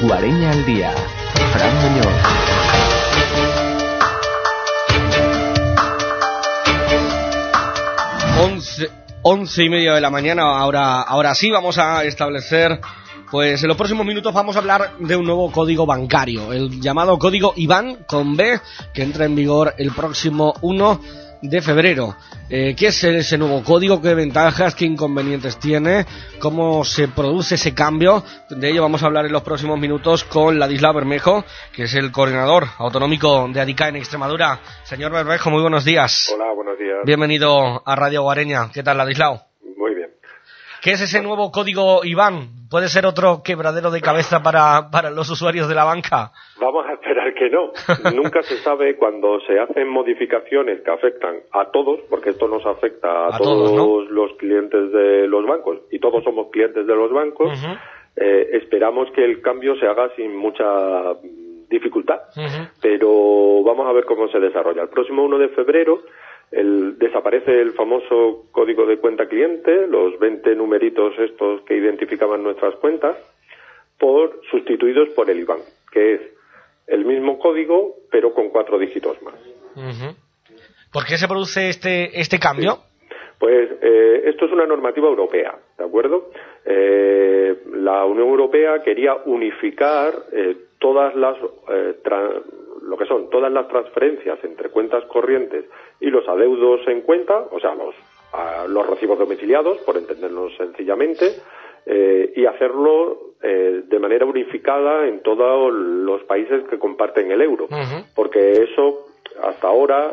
Guareña al día. Fran Muñoz. 11:30 de la mañana, ahora sí vamos a establecer, pues en los próximos minutos vamos a hablar de un nuevo código bancario, el llamado código IBAN con B, que entra en vigor el próximo 1 de febrero. ¿Qué es ese nuevo código? ¿Qué ventajas, qué inconvenientes tiene? ¿Cómo se produce ese cambio? De ello vamos a hablar en los próximos minutos con Ladislao Bermejo, que es el coordinador autonómico de ADICA en Extremadura. Señor Bermejo, muy buenos días. Hola, buenos días. Bienvenido a Radio Guareña. ¿Qué tal, Ladislao? Muy bien. ¿Qué es ese nuevo código IBAN? ¿Puede ser otro quebradero de cabeza para los usuarios de la banca? Vamos a esperar que no. Nunca se sabe cuando se hacen modificaciones que afectan a todos, porque esto nos afecta a todos, ¿no? Los clientes de los bancos, y todos somos clientes de los bancos. Uh-huh. Esperamos que el cambio se haga sin mucha dificultad, pero vamos a ver cómo se desarrolla. El próximo 1 de febrero desaparece el famoso código de cuenta cliente, los 20 numeritos estos que identificaban nuestras cuentas, sustituidos por el IBAN, que es el mismo código pero con 4 dígitos más. Uh-huh. ¿Por qué se produce este cambio? Sí. Pues esto es una normativa europea, ¿de acuerdo? La Unión Europea quería unificar todas las transferencias entre cuentas corrientes y los adeudos en cuenta, o sea, los recibos domiciliados, por entendernos sencillamente, y hacerlo de manera unificada en todos los países que comparten el euro. Uh-huh. Porque eso, hasta ahora,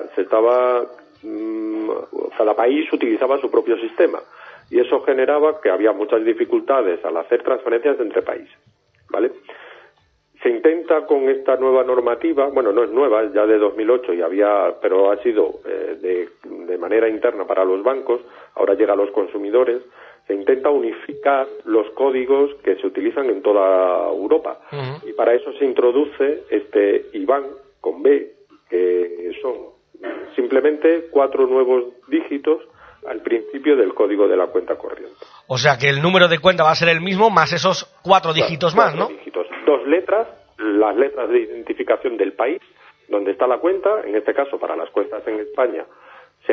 cada país utilizaba su propio sistema, y eso generaba que había muchas dificultades al hacer transferencias entre países, ¿vale? Se intenta con esta nueva normativa, bueno, no es nueva, es ya de 2008 pero ha sido de manera interna para los bancos, ahora llega a los consumidores. Se intenta unificar los códigos que se utilizan en toda Europa. Uh-huh. Y para eso se introduce este IBAN con B, que son simplemente 4 nuevos dígitos al principio del código de la cuenta corriente. O sea que el número de cuenta va a ser el mismo más esos 4 dígitos más, ¿no? 4 dígitos. 2 letras, las letras de identificación del país donde está la cuenta. En este caso, para las cuentas en España, se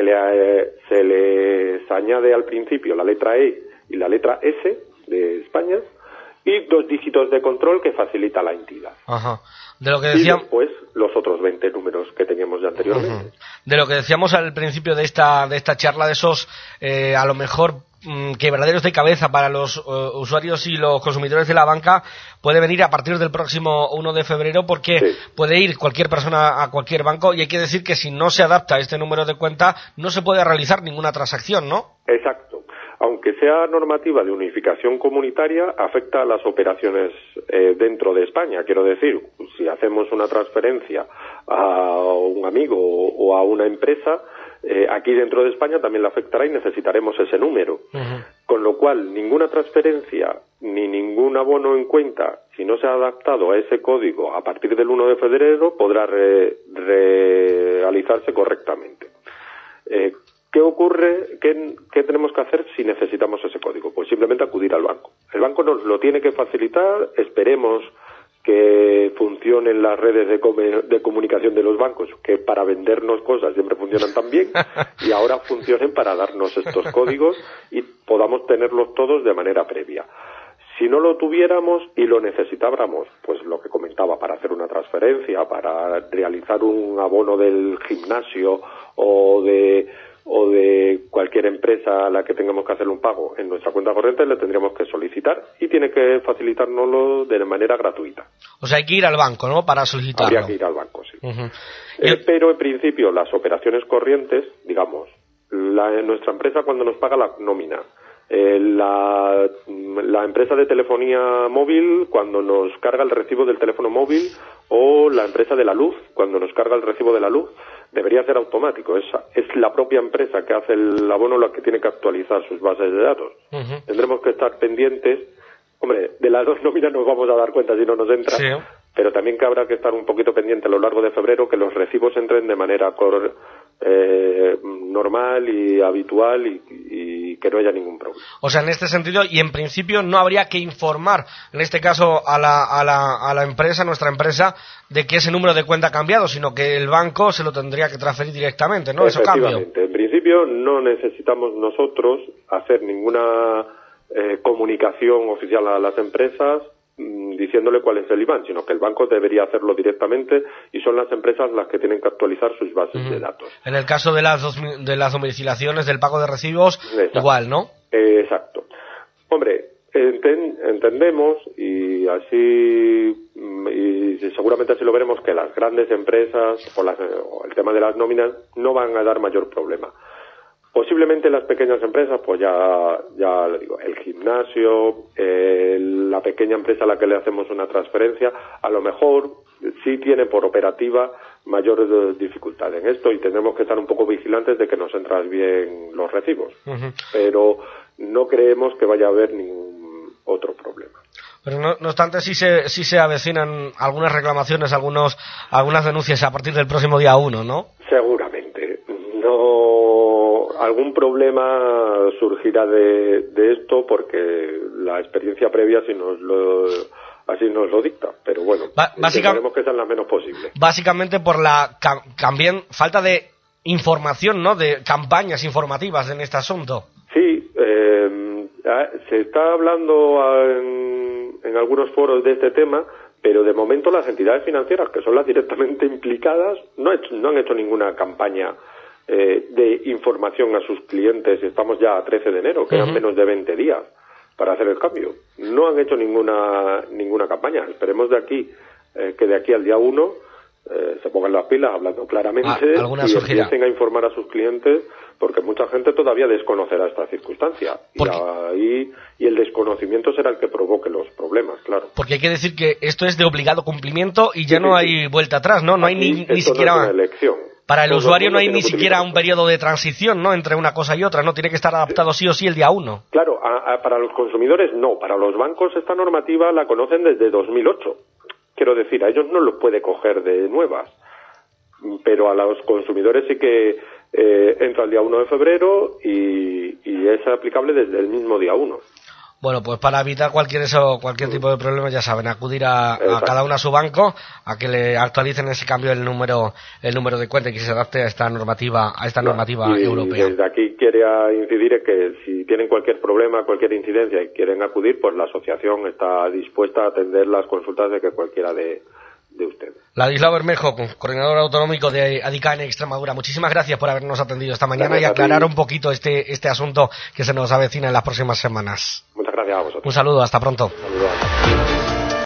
les añade al principio la letra E y la letra S de España, y 2 dígitos de control que facilita la entidad. Ajá. De lo que decíamos... Y después los otros 20 números que teníamos ya anteriormente. Uh-huh. De lo que decíamos al principio de esta charla, de esos a lo mejor quebraderos de cabeza para los usuarios y los consumidores de la banca, puede venir a partir del próximo 1 de febrero, porque sí, puede ir cualquier persona a cualquier banco, y hay que decir que si no se adapta a este número de cuenta no se puede realizar ninguna transacción, ¿no? Exacto. Aunque sea normativa de unificación comunitaria, afecta a las operaciones dentro de España. Quiero decir, si hacemos una transferencia a un amigo o a una empresa, aquí dentro de España también la afectará y necesitaremos ese número. Uh-huh. Con lo cual, ninguna transferencia ni ningún abono en cuenta, si no se ha adaptado a ese código a partir del 1 de febrero, podrá realizarse correctamente. ¿Qué ocurre? ¿Qué tenemos que hacer si necesitamos ese código? Pues simplemente acudir al banco. El banco nos lo tiene que facilitar. Esperemos que funcionen las redes de comunicación de los bancos, que para vendernos cosas siempre funcionan tan bien, y ahora funcionen para darnos estos códigos y podamos tenerlos todos de manera previa. Si no lo tuviéramos y lo necesitáramos, pues lo que comentaba, para hacer una transferencia, para realizar un abono del gimnasio o de cualquier empresa a la que tengamos que hacer un pago en nuestra cuenta corriente, le tendríamos que solicitar, y tiene que facilitárnoslo de manera gratuita. O sea, hay que ir al banco, ¿no?, para solicitarlo. Habría que ir al banco, sí. Uh-huh. Pero en principio las operaciones corrientes, digamos, nuestra empresa cuando nos paga la nómina, la empresa de telefonía móvil cuando nos carga el recibo del teléfono móvil, o la empresa de la luz cuando nos carga el recibo de la luz, debería ser automático. Es la propia empresa que hace el abono la que tiene que actualizar sus bases de datos. Uh-huh. Tendremos que estar pendientes. Hombre, de las 2 nóminas nos vamos a dar cuenta si no nos entra, sí, pero también que habrá que estar un poquito pendiente a lo largo de febrero que los recibos entren de manera normal y habitual, y que no haya ningún problema. O sea, en este sentido, y en principio no habría que informar, en este caso, a la empresa, nuestra empresa, de que ese número de cuenta ha cambiado, sino que el banco se lo tendría que transferir directamente, ¿no? Eso cambia. Efectivamente. En principio no necesitamos nosotros hacer ninguna comunicación oficial a las empresas diciéndole cuál es el IBAN, sino que el banco debería hacerlo directamente y son las empresas las que tienen que actualizar sus bases de datos. En el caso de las domiciliaciones, del pago de recibos, exacto, igual, ¿no? Exacto. Hombre, entendemos y así y seguramente así lo veremos, que las grandes empresas o el tema de las nóminas no van a dar mayor problema. Posiblemente las pequeñas empresas, pues ya le digo, el gimnasio, la pequeña empresa a la que le hacemos una transferencia, a lo mejor sí tiene por operativa mayor dificultad en esto y tenemos que estar un poco vigilantes de que nos entran bien los recibos. Pero no creemos que vaya a haber ningún otro problema. Pero no obstante, sí se avecinan algunas reclamaciones, algunas denuncias a partir del próximo día 1, ¿no? Seguramente. Algún problema surgirá de esto porque la experiencia previa así nos lo dicta, pero bueno, intentaremos que sean las menos posibles. Básicamente por también falta de información, ¿no? De campañas informativas en este asunto. Sí, se está hablando en algunos foros de este tema, pero de momento las entidades financieras, que son las directamente implicadas, no han hecho ninguna campaña de información a sus clientes. Estamos ya a 13 de enero, quedan menos de 20 días para hacer el cambio. No han hecho ninguna campaña. Esperemos que de aquí al día 1 se pongan las pilas hablando claramente y empiecen a informar a sus clientes, porque mucha gente todavía desconocerá esta circunstancia y el desconocimiento será el que provoque los problemas, claro. Porque hay que decir que esto es de obligado cumplimiento y ya no hay vuelta atrás, ¿no? No hay ni siquiera no es una elección. Para el usuario no hay ni siquiera un periodo de transición, ¿no? Entre una cosa y otra, ¿no? Tiene que estar adaptado sí o sí el día 1. Claro, para los consumidores no. Para los bancos esta normativa la conocen desde 2008. Quiero decir, a ellos no los puede coger de nuevas. Pero a los consumidores sí que entra el día 1 de febrero y es aplicable desde el mismo día 1. Bueno, pues para evitar cualquier tipo de problema, ya saben, acudir a cada uno a su banco, a que le actualicen ese cambio el número de cuenta y que se adapte a esta normativa europea. Y desde aquí quería incidir en que si tienen cualquier problema, cualquier incidencia y quieren acudir, pues la asociación está dispuesta a atender las consultas de que cualquiera de ustedes. Ladislao Bermejo, coordinador autonómico de ADICAN en Extremadura, muchísimas gracias por habernos atendido esta mañana y aclarar un poquito este asunto que se nos avecina en las próximas semanas. Muchas gracias a vosotros. Un saludo, hasta pronto. Un saludo.